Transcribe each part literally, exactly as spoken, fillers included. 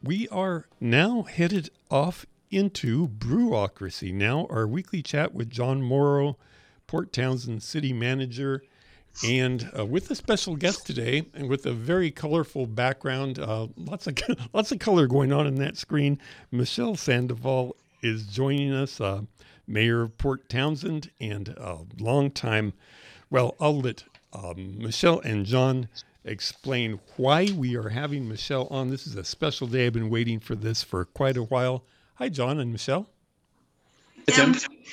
we are now headed off into Brewocracy. Now, our weekly chat with John Morrow, Port Townsend City Manager, and uh, with a special guest today, and with a very colorful background, uh, lots of lots of color going on in that screen. Michelle Sandoval is joining us, uh, Mayor of Port Townsend, and a longtime. Well, I'll let um, Michelle and John explain why we are having Michelle on. This is a special day. I've been waiting for this for quite a while. Hi, John and Michelle. Hey, Tim.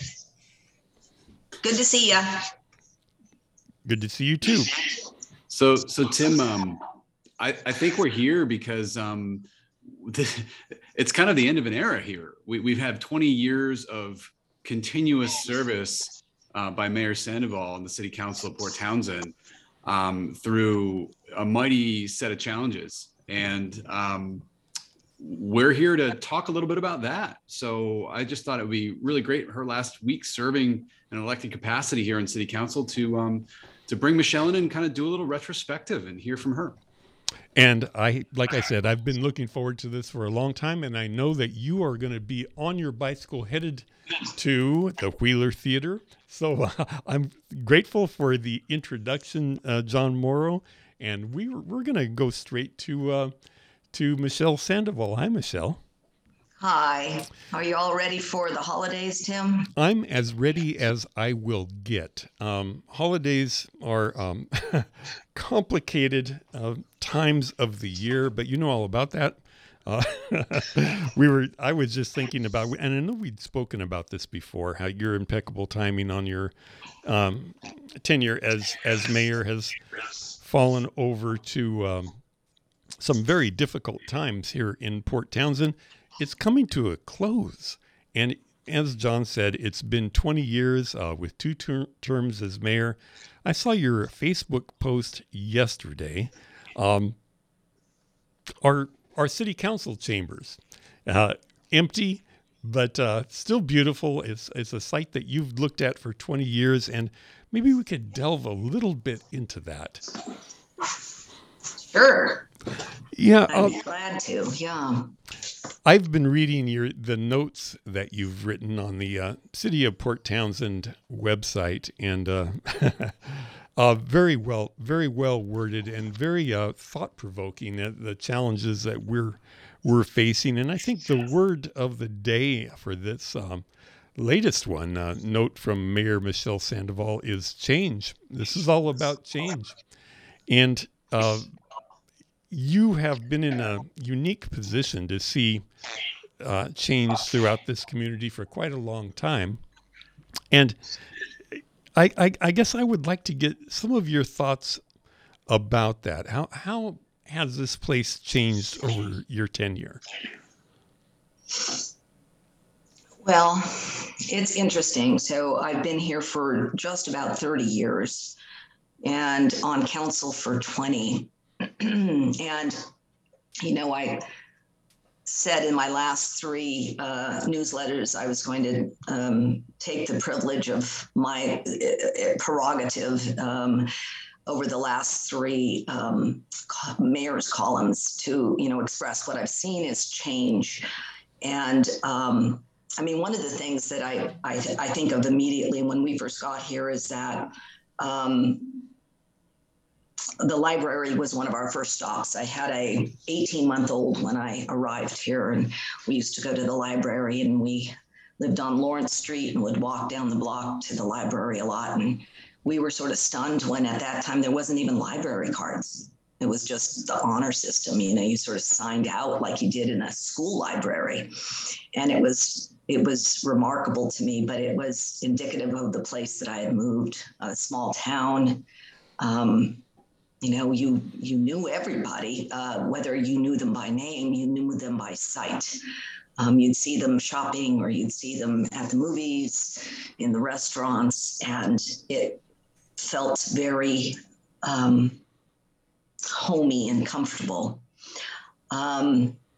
Good to see you. Good to see you too. So, so Tim, um, I, I think we're here because um, it's kind of the end of an era here. We, we've had twenty years of continuous service uh, by Mayor Sandoval and the City Council of Port Townsend um, through a mighty set of challenges. And um, we're here to talk a little bit about that. So I just thought it would be really great, her last week serving in an elected capacity here in City Council, to um, to bring Michelle in and kind of do a little retrospective and hear from her. And I, like I said, I've been looking forward to this for a long time, and I know that you are going to be on your bicycle headed to the Wheeler Theater. So uh, I'm grateful for the introduction, uh, John Morrow, and we we're going to go straight to uh, to Michelle Sandoval. Hi, Michelle. Hi. Are you all ready for the holidays, Tim? I'm as ready as I will get. Um, holidays are um, complicated uh, times of the year, but you know all about that. Uh, we were. I was just thinking about, and I know we'd spoken about this before, how your impeccable timing on your um, tenure as as mayor has fallen over to um, some very difficult times here in Port Townsend. It's coming to a close. And as John said, it's been twenty years uh, with two ter- terms as mayor. I saw your Facebook post yesterday. Um, our, our city council chambers, uh, empty, but uh, still beautiful. It's, it's a site that you've looked at for twenty years, and maybe we could delve a little bit into that. Sure. Yeah. I'm uh, glad to, yeah. I've been reading your the notes that you've written on the uh, City of Port Townsend website, and uh, uh, very well, very well worded, and very uh, thought provoking. Uh, the challenges that we're we're facing, and I think the word of the day for this um, latest one, uh, note from Mayor Michelle Sandoval, is change. This is all about change, and. Uh, You have been in a unique position to see uh, change throughout this community for quite a long time. And I, I, I guess I would like to get some of your thoughts about that. How, how has this place changed over your tenure? Well, it's interesting. So I've been here for just about thirty years and on council for twenty. And, you know, I said in my last three uh, newsletters, I was going to um, take the privilege of my uh, prerogative um, over the last three um, mayor's columns to, you know, express what I've seen as change. And um, I mean, one of the things that I, I, th- I think of immediately when we first got here is that um, the library was one of our first stops. I had a eighteen month old when I arrived here, and we used to go to the library, and we lived on Lawrence Street and would walk down the block to the library a lot. And we were sort of stunned when at that time there wasn't even library cards. It was just the honor system. You know, you sort of signed out like you did in a school library. And it was it was remarkable to me, but it was indicative of the place that I had moved, a small town. Um, You know, you you knew everybody, uh, whether you knew them by name, you knew them by sight. Um, you'd see them shopping, or you'd see them at the movies, in the restaurants, and it felt very um, homey and comfortable. Um,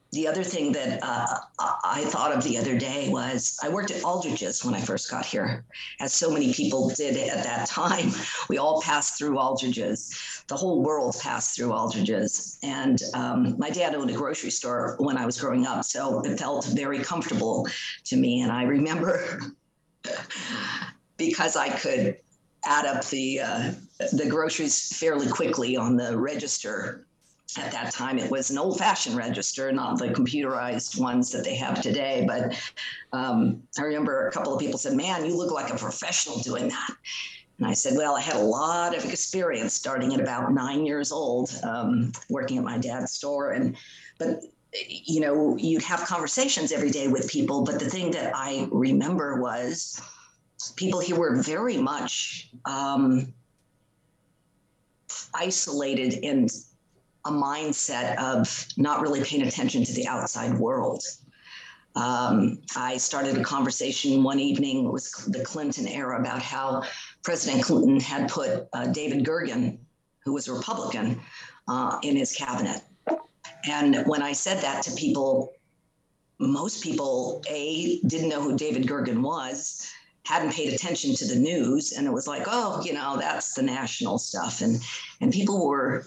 the other thing that uh, I thought of the other day was I worked at Aldridge's when I first got here, as so many people did at that time. We all passed through Aldridge's. The whole world passed through Aldridge's. And um, my dad owned a grocery store when I was growing up, so it felt very comfortable to me. And I remember because I could add up the uh, the groceries fairly quickly on the register. At that time, it was an old-fashioned register, not the computerized ones that they have today. But um, I remember a couple of people said, "Man, you look like a professional doing that." And I said, "Well, I had a lot of experience starting at about nine years old, um, working at my dad's store." And but you know, you'd have conversations every day with people. But the thing that I remember was people here were very much um, isolated in a mindset of not really paying attention to the outside world. Um, I started a conversation one evening, it was the Clinton era, about how President Clinton had put uh, David Gergen, who was a Republican, uh, in his cabinet. And when I said that to people, most people, A, didn't know who David Gergen was, hadn't paid attention to the news, and it was like, oh, you know, that's the national stuff. And, and people were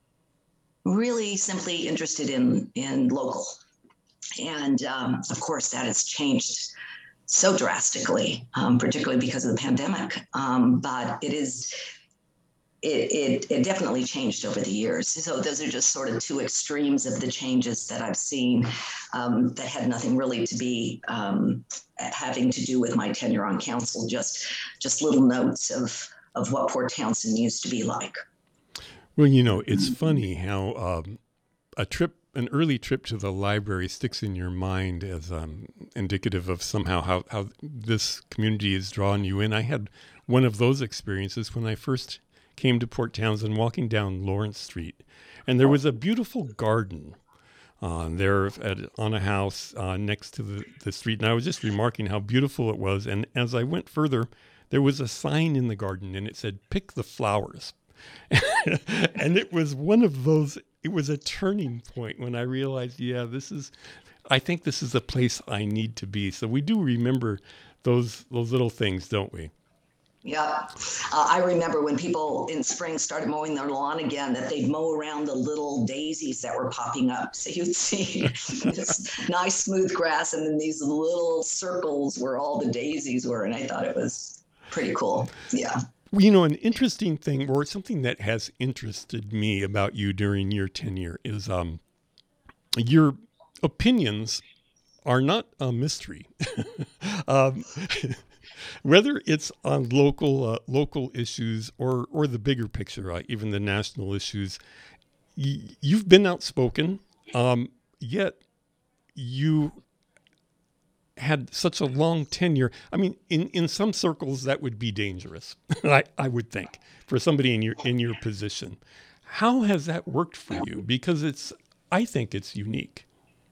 really simply interested in, in local. And um, of course, that has changed so drastically, um, particularly because of the pandemic. Um, but it is, it, it, it definitely changed over the years. So those are just sort of two extremes of the changes that I've seen um, that had nothing really to be um, having to do with my tenure on council, just, just little notes of, of what Port Townsend used to be like. Well, you know, it's funny how um, a trip, an early trip to the library sticks in your mind as um, indicative of somehow how, how this community has drawn you in. I had one of those experiences when I first came to Port Townsend, walking down Lawrence Street, and there was a beautiful garden uh, there at, on a house uh, next to the, the street. And I was just remarking how beautiful it was. And as I went further, there was a sign in the garden, and it said, "Pick the flowers." And it was one of those, it was a turning point when I realized, yeah, this is, I think this is the place I need to be. So we do remember those, those little things, don't we? Yeah. Uh, I remember when people in spring started mowing their lawn again, that they'd mow around the little daisies that were popping up. So you'd see this nice smooth grass, and then these little circles where all the daisies were. And I thought it was pretty cool. Yeah. You know, an interesting thing, or something that has interested me about you during your tenure, is um, your opinions are not a mystery. um, whether it's on local uh, local issues or or the bigger picture, uh, even the national issues, y- you've been outspoken. Um, yet you had such a long tenure. I mean, in, in some circles that would be dangerous, I, I would think, for somebody in your in your position. How has that worked for you? Because it's, I think it's unique.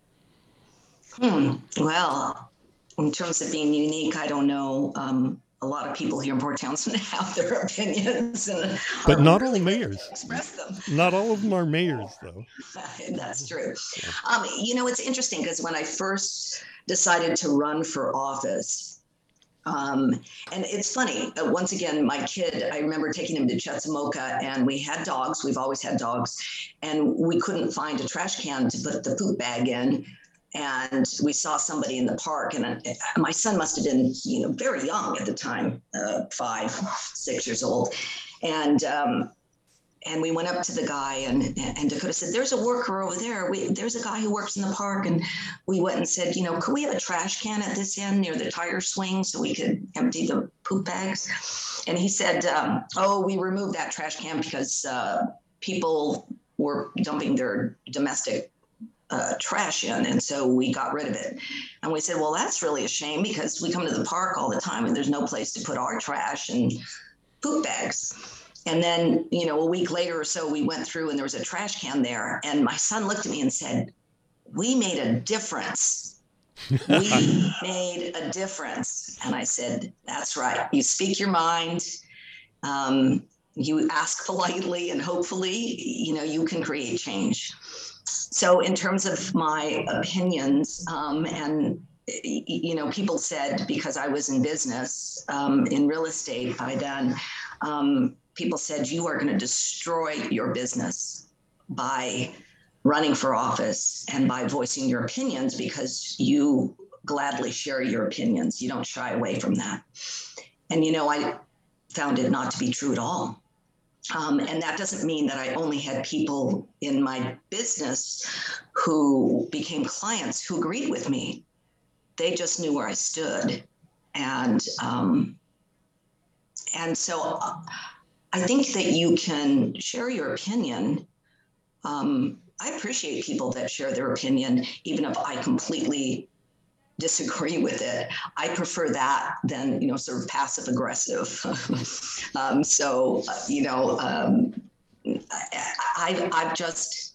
Hmm. Well, in terms of being unique, I don't know. Um, a lot of people here in Port Townsend have their opinions, and but not really all mayors express them. Not all of them are mayors, though. That's true. Um, you know, it's interesting because when I first decided to run for office, um, and it's funny, uh, once again, my kid, I remember taking him to Chetzemoka, and we had dogs. We've always had dogs, and we couldn't find a trash can to put the poop bag in. And we saw somebody in the park, and uh, my son must have been, you know, very young at the time, uh, five, six years old. And um, and we went up to the guy, and and Dakota said, "There's a worker over there. We, there's a guy who works in the park." And we went and said, "You know, could we have a trash can at this end near the tire swing so we could empty the poop bags?" And he said, um, "Oh, we removed that trash can because uh, people were dumping their domestic Uh, trash in, and so we got rid of it." And we said, "Well, that's really a shame because we come to the park all the time and there's no place to put our trash and poop bags." And then, you know, a week later or so, we went through and there was a trash can there, and my son looked at me and said, "We made a difference. We made a difference." And I said, "That's right. You speak your mind. Um, you ask politely, and hopefully, you know, you can create change." so in terms of my opinions, um, and you know, people said because I was in business, um, in real estate by then, um, people said you are going to destroy your business by running for office and by voicing your opinions, because you gladly share your opinions. You don't shy away from that. And, you know, I found it not to be true at all. Um, and that doesn't mean that I only had people in my business who became clients who agreed with me. They just knew where I stood. And, um, and so I think that you can share your opinion. Um, I appreciate people that share their opinion, even if I completely disagree with it. I prefer that than, you know, sort of passive aggressive. um, so, you know, um, I, I've just,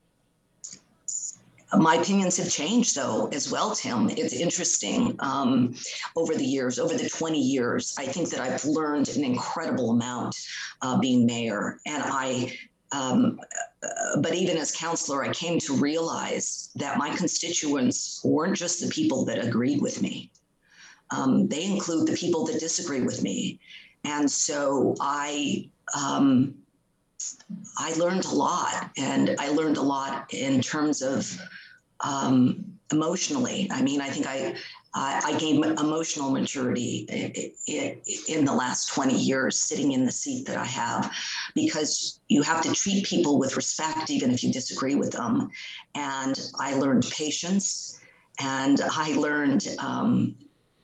my opinions have changed though as well, Tim. It's interesting. Um, over the years, over the twenty years, I think that I've learned an incredible amount uh, being mayor. And I, um, uh, but even as counselor, I came to realize that my constituents weren't just the people that agreed with me. Um, they include the people that disagree with me. And so I, um, I learned a lot, and I learned a lot in terms of um, emotionally. I mean, I think I, I, I gained emotional maturity in, in the last twenty years sitting in the seat that I have, because you have to treat people with respect, even if you disagree with them. And I learned patience, and I learned um,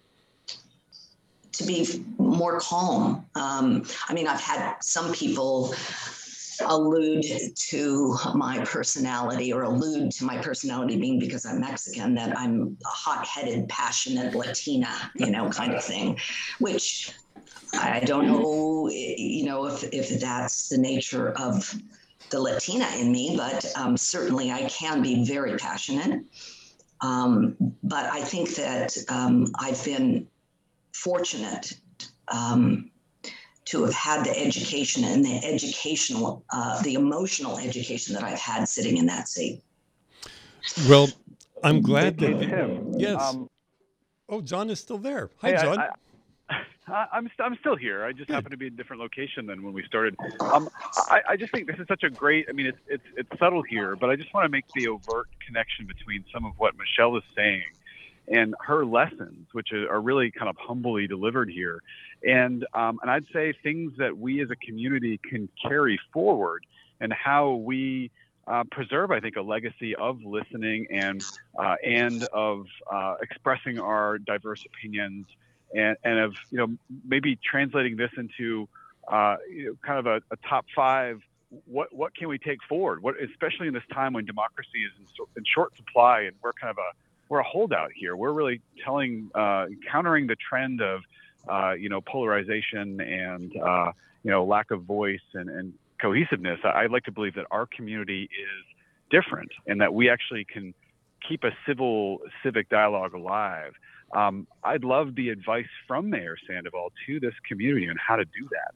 to be more calm. Um, I mean, I've had some people allude to my personality, or allude to my personality being because I'm Mexican, that I'm a hot-headed, passionate Latina, you know, kind of thing, which I don't know, you know, if, if that's the nature of the Latina in me, but um, certainly I can be very passionate. Um, but I think that um, I've been fortunate um, to have had the education and the educational, uh, the emotional education that I've had sitting in that seat. Well, I'm glad Hey, that, Tim. yes. Um, Oh, John is still there. Hi, hey, John. I, I, I'm st- I'm still here. I just Good. happen to be in a different location than when we started. Um, I, I just think this is such a great. I mean, it's it's it's subtle here, but I just want to make the overt connection between some of what Michelle is saying and her lessons, which are, are really kind of humbly delivered here, and um, and I'd say things that we as a community can carry forward, and how we uh, preserve, I think, a legacy of listening and uh, and of uh, expressing our diverse opinions, and and of, you know, maybe translating this into uh, you know, kind of a, a top five. What what can we take forward? What, especially in this time when democracy is in, so, in short supply, and we're kind of a we're a holdout here. We're really telling, uh, countering the trend of, uh, you know, polarization and, uh, you know, lack of voice and, and cohesiveness. I, I'd like to believe that our community is different, and that we actually can keep a civil civic dialogue alive. Um, I'd love the advice from Mayor Sandoval to this community on how to do that.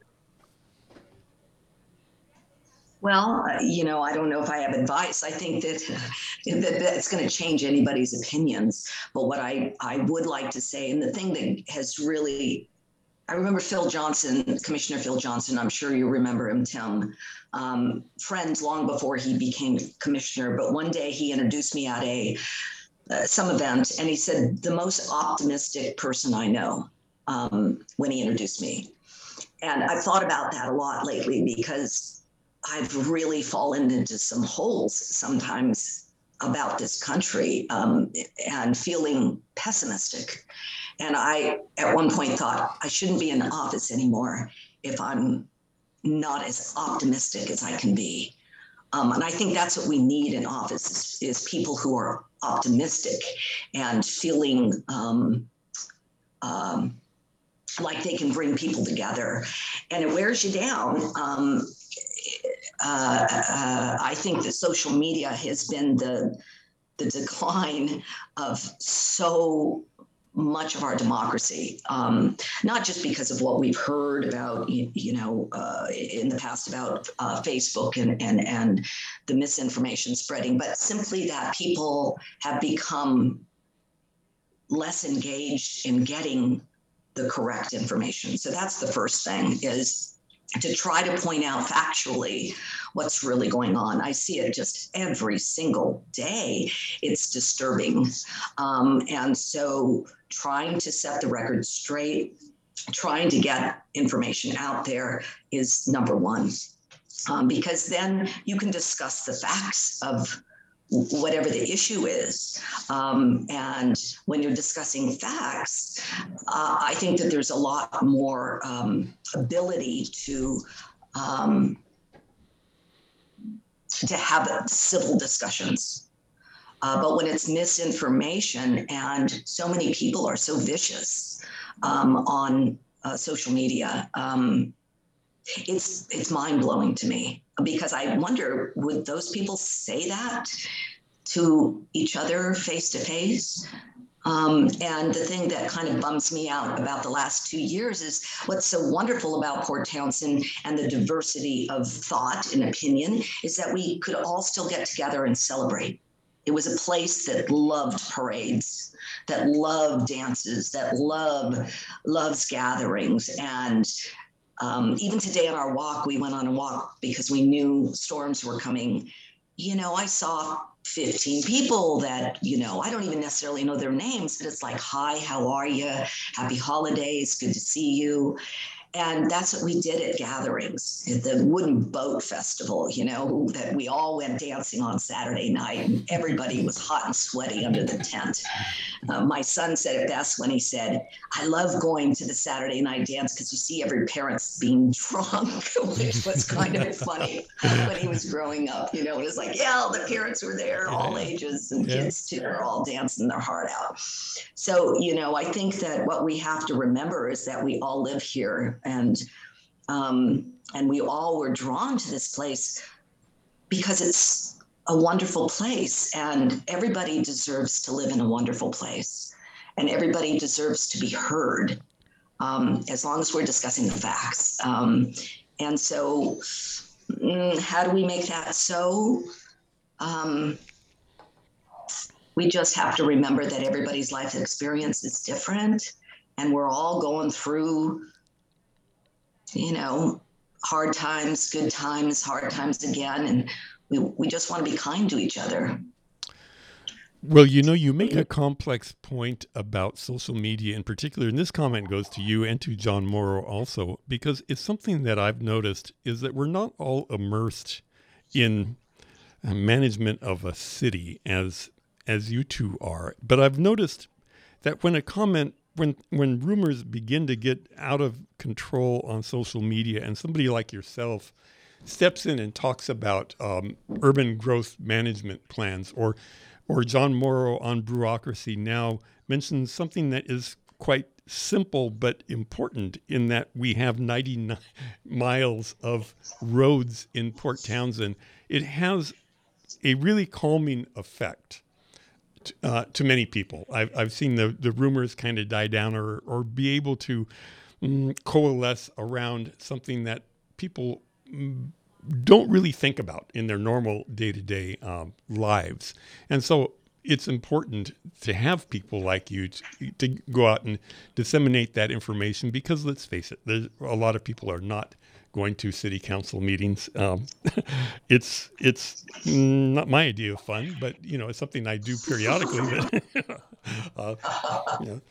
Well, uh, you know, I don't know if I have advice. I think that, that that's going to change anybody's opinions. But what I, I would like to say, and the thing that has really, I remember Phil Johnson, Commissioner Phil Johnson, I'm sure you remember him, Tim, um, friends long before he became commissioner. But one day he introduced me at a uh, some event, and he said, the most optimistic person I know, um, when he introduced me. And I've thought about that a lot lately, because I've really fallen into some holes sometimes about this country, um, and feeling pessimistic. And I, at one point, thought I shouldn't be in office anymore if I'm not as optimistic as I can be. Um, and I think that's what we need in office, is, is people who are optimistic and feeling um, um, like they can bring people together. And it wears you down. Um, Uh, uh, I think that social media has been the the decline of so much of our democracy, um, not just because of what we've heard about, you, you know, uh, in the past about uh, Facebook and, and, and the misinformation spreading, but simply that people have become less engaged in getting the correct information. So that's the first thing, is to try to point out factually what's really going on. I see it just every single day. It's disturbing. Um, and so trying to set the record straight, trying to get information out there is number one, um, because then you can discuss the facts of whatever the issue is. Um, and when you're discussing facts, uh, I think that there's a lot more um, ability to um, to have civil discussions. Uh, but when it's misinformation, and so many people are so vicious um, on uh, social media, um, it's it's mind-blowing to me, because I wonder, would those people say that to each other face to face? Um, and the thing that kind of bums me out about the last two years is what's so wonderful about Port Townsend and the diversity of thought and opinion is that we could all still get together and celebrate. It was a place that loved parades, that loved dances, that loved loves gatherings. And Um, even today on our walk, we went on a walk because we knew storms were coming. You know, I saw fifteen people that, you know, I don't even necessarily know their names, but it's like, hi, how are you? Happy holidays, good to see you. And that's what we did at gatherings, at the Wooden Boat Festival, you know, that we all went dancing on Saturday night, and everybody was hot and sweaty under the tent. Uh, my son said it best when he said, I love going to the Saturday night dance because you see every parent's being drunk, which was kind of funny when he was growing up. You know, it was like, yeah, the parents were there, all ages, and Yeah. kids too, are all dancing their heart out. So, you know, I think that what we have to remember is that we all live here, and um, and we all were drawn to this place because it's a wonderful place, and everybody deserves to live in a wonderful place, and everybody deserves to be heard, um, as long as we're discussing the facts. Um, and so mm, how do we make that so? Um, we just have to remember that everybody's life experience is different, and we're all going through, you know, hard times, good times, hard times again. And we, we just want to be kind to each other. Well, you know, you make a complex point about social media in particular, and this comment goes to you and to John Morrow also, because it's something that I've noticed is that we're not all immersed in uh, management of a city as as you two are. But I've noticed that when a comment, when when rumors begin to get out of control on social media, and somebody like yourself steps in and talks about um, urban growth management plans, or or John Morrow on Brewocracy Now mentions something that is quite simple but important, in that we have ninety-nine miles of roads in Port Townsend. It has a really calming effect to, uh, to many people. I've, I've seen the, the rumors kind of die down, or, or be able to mm, coalesce around something that people mm, don't really think about in their normal day-to-day um, lives. And so it's important to have people like you to, to go out and disseminate that information, because let's face it, there's, a lot of people are not going to city council meetings. Um, it's it's not my idea of fun, but you know, it's something I do periodically. But, uh, you know.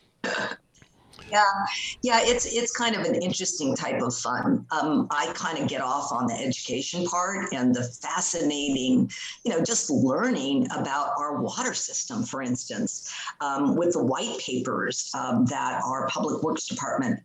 Yeah, yeah, it's it's kind of an interesting type of fun. Um, I kind of get off on the education part and the fascinating, you know, just learning about our water system, for instance, um, with the white papers um, that our Public Works Department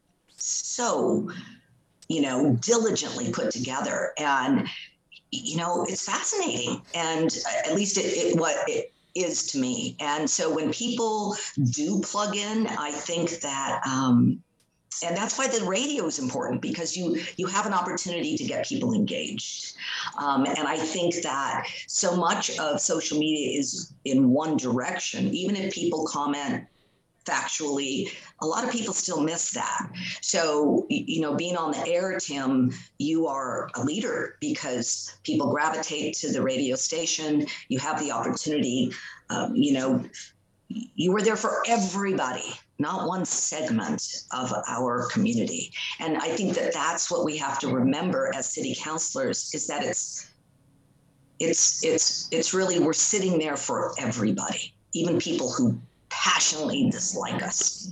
so, you know, diligently put together. And, you know, it's fascinating. And at least it, it what it is to me. And so when people do plug in, I think that, um, and that's why the radio is important, because you you have an opportunity to get people engaged. Um, and I think that so much of social media is in one direction. Even if people comment factually, a lot of people still miss that. So, you know, being on the air, Tim, you are a leader because people gravitate to the radio station. You have the opportunity, um, you know, you were there for everybody, not one segment of our community. And I think that that's what we have to remember as city councilors, is that it's it's it's it's really, we're sitting there for everybody, even people who passionately dislike us.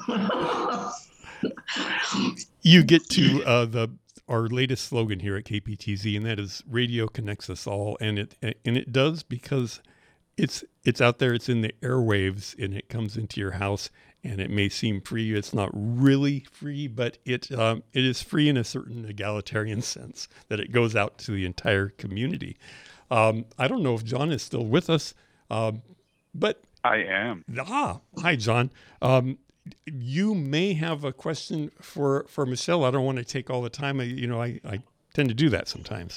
You get to uh, the our latest slogan here at K P T Z, and that is "Radio connects us all," and it and it does, because it's it's out there, it's in the airwaves, and it comes into your house. And it may seem free. It's not really free, but it um, it is free in a certain egalitarian sense, that it goes out to the entire community. Um, I don't know if John is still with us, um, but I am. Ah, hi, John. Um, you may have a question for, for Michelle. I don't want to take all the time. I, you know, I, I tend to do that sometimes.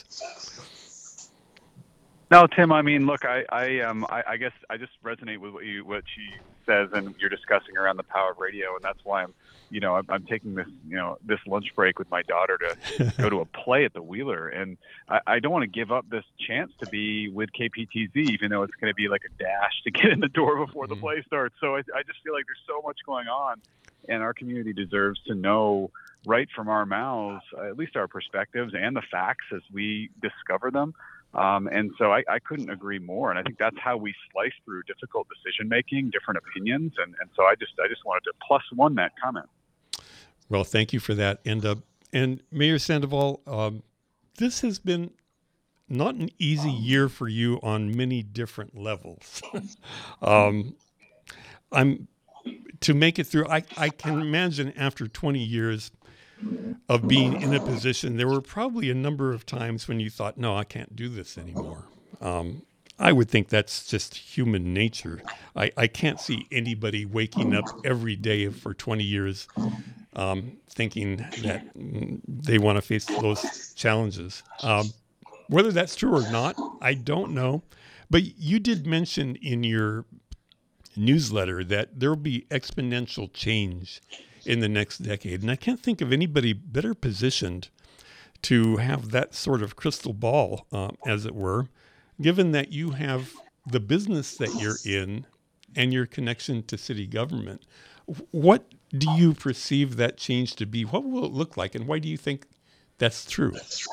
No, Tim. I mean, look, I, I, um, I, I guess I just resonate with what you, what she says, and you're discussing around the power of radio, and that's why I'm, you know, I'm, I'm taking this, you know, this lunch break with my daughter to go to a play at the Wheeler, and I, I don't want to give up this chance to be with K P T Z, even though it's going to be like a dash to get in the door before the play starts. So I, I just feel like there's so much going on, and our community deserves to know right from our mouths, at least our perspectives and the facts as we discover them. Um, and so I, I couldn't agree more. And I think that's how we slice through difficult decision making, different opinions. And, and so I just I just wanted to plus one that comment. Well, thank you for that. And uh, and Mayor Sandoval, um, this has been not an easy year for you on many different levels. um, I'm to make it through. I, I can imagine after twenty years of being in a position, there were probably a number of times when you thought, no, I can't do this anymore. Um, I would think that's just human nature. I, I can't see anybody waking up every day for twenty years um, thinking that they want to face those challenges. Um, whether that's true or not, I don't know. But you did mention in your newsletter that there will be exponential change in the next decade. And I can't think of anybody better positioned to have that sort of crystal ball, uh, as it were, given that you have the business that you're in and your connection to city government. What do you perceive that change to be? What will it look like? And why do you think that's true?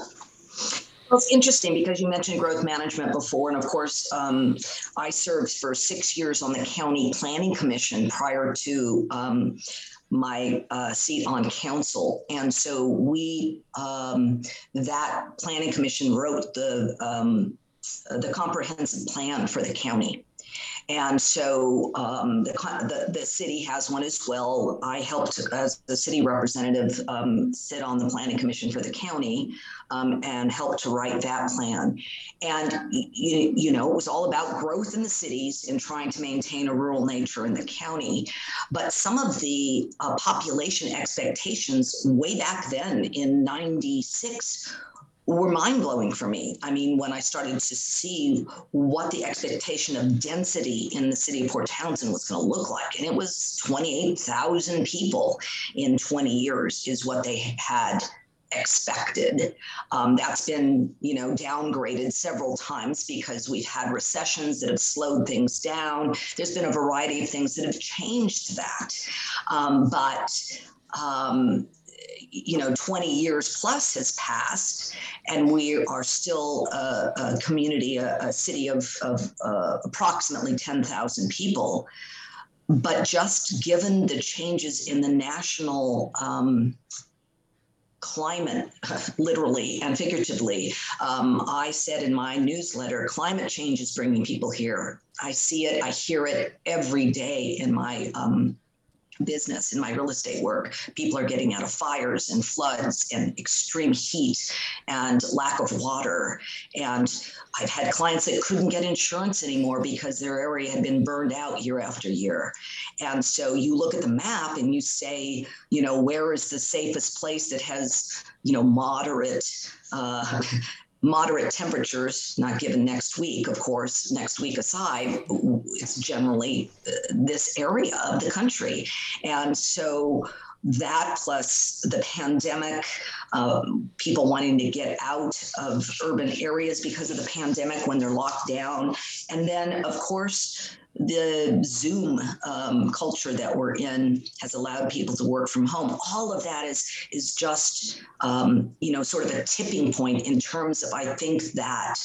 Well, it's interesting because you mentioned growth management before. And of course, um, I served for six years on the County Planning Commission prior to um, my uh, seat on council. And so we, um, that planning commission wrote the, um, the comprehensive plan for the county. And so um, the, the the city has one as well. I helped as the city representative um, sit on the planning commission for the county um, and helped to write that plan. And, you, you know, it was all about growth in the cities and trying to maintain a rural nature in the county. But some of the uh, population expectations way back then in ninety-six were mind-blowing for me. I mean, when I started to see what the expectation of density in the city of Port Townsend was going to look like, and it was twenty-eight thousand people in twenty years is what they had expected. Um, that's been, you know, downgraded several times because we've had recessions that have slowed things down. There's been a variety of things that have changed that. Um, but um, you know, twenty years plus has passed, and we are still a, a community, a, a city of, of uh, approximately ten thousand people. But just given the changes in the national um, climate, literally and figuratively, um, I said in my newsletter, climate change is bringing people here. I see it, I hear it every day in my um, business, in my real estate work. People are getting out of fires and floods and extreme heat and lack of water. And I've had clients that couldn't get insurance anymore because their area had been burned out year after year. And so you look at the map and you say, you know, where is the safest place that has, you know, moderate uh, moderate temperatures, not given next week, of course, next week aside, it's generally uh, this area of the country. And so that plus the pandemic, um, people wanting to get out of urban areas because of the pandemic when they're locked down. And then, of course, the Zoom um, culture that we're in has allowed people to work from home. All of that is is just, um, you know, sort of a tipping point in terms of, I think, that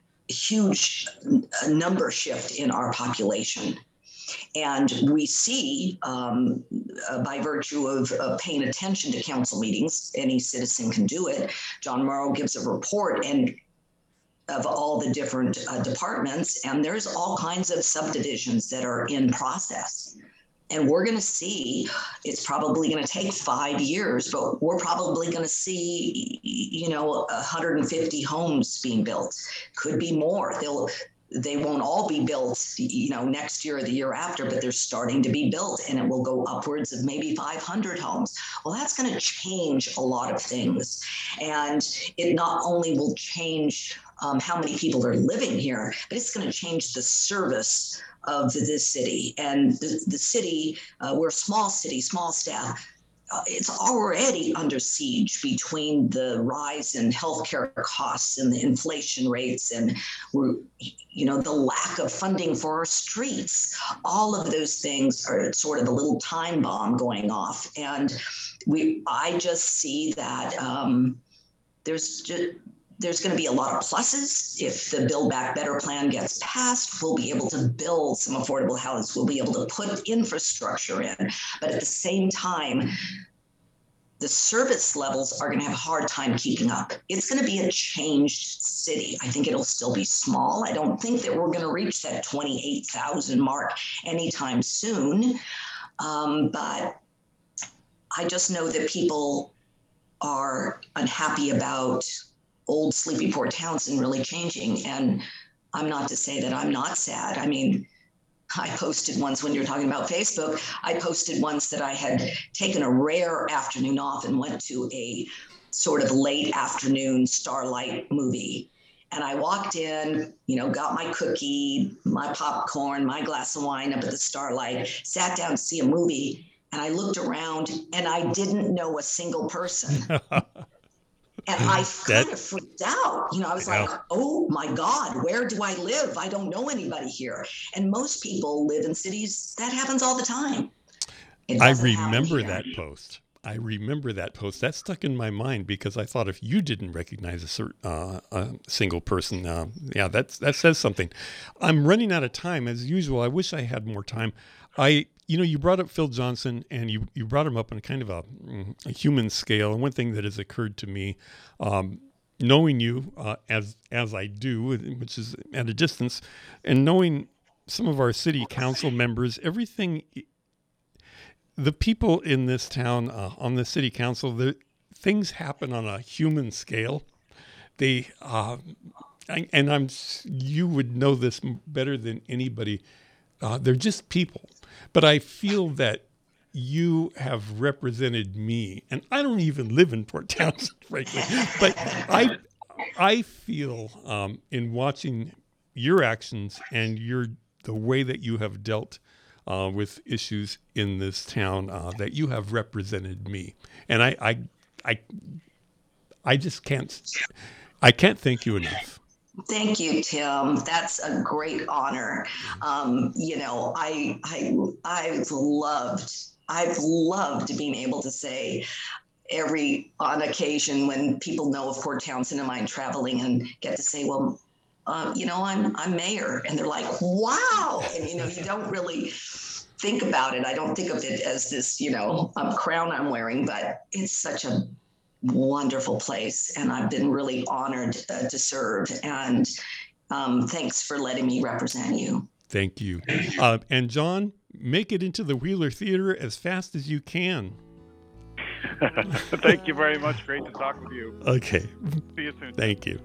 huge number shift in our population. And we see, um, uh, by virtue of, of paying attention to council meetings, any citizen can do it. John Morrow gives a report and of all the different uh, departments, and there's all kinds of subdivisions that are in process. And we're going to see, it's probably going to take five years, but we're probably going to see, you know, one hundred fifty homes being built. Could be more. They'll, they won't all be built, you know, next year or the year after, but they're starting to be built, and it will go upwards of maybe five hundred homes. Well, that's going to change a lot of things. And it not only will change um, how many people are living here, but it's going to change the service of this city. And the, the city, uh, we're a small city, small staff. Uh, it's already under siege between the rise in healthcare costs and the inflation rates, and we're, you know, the lack of funding for our streets. All of those things are sort of a little time bomb going off, and we. I just see that um, there's just. There's going to be a lot of pluses. If the Build Back Better plan gets passed, we'll be able to build some affordable houses. We'll be able to put infrastructure in. But at the same time, the service levels are going to have a hard time keeping up. It's going to be a changed city. I think it'll still be small. I don't think that we're going to reach that twenty-eight thousand mark anytime soon. Um, but I just know that people are unhappy about old sleepy Port Townsend really changing. And I'm not to say that I'm not sad. I mean, I posted once, when you're talking about Facebook, I posted once that I had taken a rare afternoon off and went to a sort of late afternoon Starlight movie. And I walked in, you know, got my cookie, my popcorn, my glass of wine up at the Starlight, sat down to see a movie, and I looked around and I didn't know a single person. And I kind of freaked out. You know, I was yeah. like, oh my God, where do I live? I don't know anybody here. And most people live in cities. That happens all the time. I remember that post. I remember that post. That stuck in my mind because I thought if you didn't recognize a, certain, uh, a single person, uh, yeah, that's, that says something. I'm running out of time as usual. I wish I had more time. I, you know, you brought up Phil Johnson, and you, you brought him up on a kind of a, a human scale. And one thing that has occurred to me, um, knowing you uh, as as I do, which is at a distance, and knowing some of our city council members, everything, the people in this town uh, on the city council, the things happen on a human scale. They, uh, and I'm, you would know this better than anybody. Uh, they're just people. But I feel that you have represented me, and I don't even live in Port Townsend, frankly. But I, I feel um, in watching your actions and your the way that you have dealt uh, with issues in this town, uh, that you have represented me, and I, I, I, I just can't, I can't thank you enough. Thank you, Tim. That's a great honor. Um, you know, I, I, I've loved, I've loved being able to say every, on occasion when people know of Port Townsend and I'm traveling and get to say, well, uh, you know, I'm, I'm mayor. And they're like, wow. And, you know, you don't really think about it. I don't think of it as this, you know, um, crown I'm wearing, but it's such a wonderful place, and I've been really honored uh, to serve, and um, thanks for letting me represent you. Thank you. Uh, and John, make it into the Wheeler Theater as fast as you can. Thank you very much. Great to talk with you. Okay. See you soon. Thank you.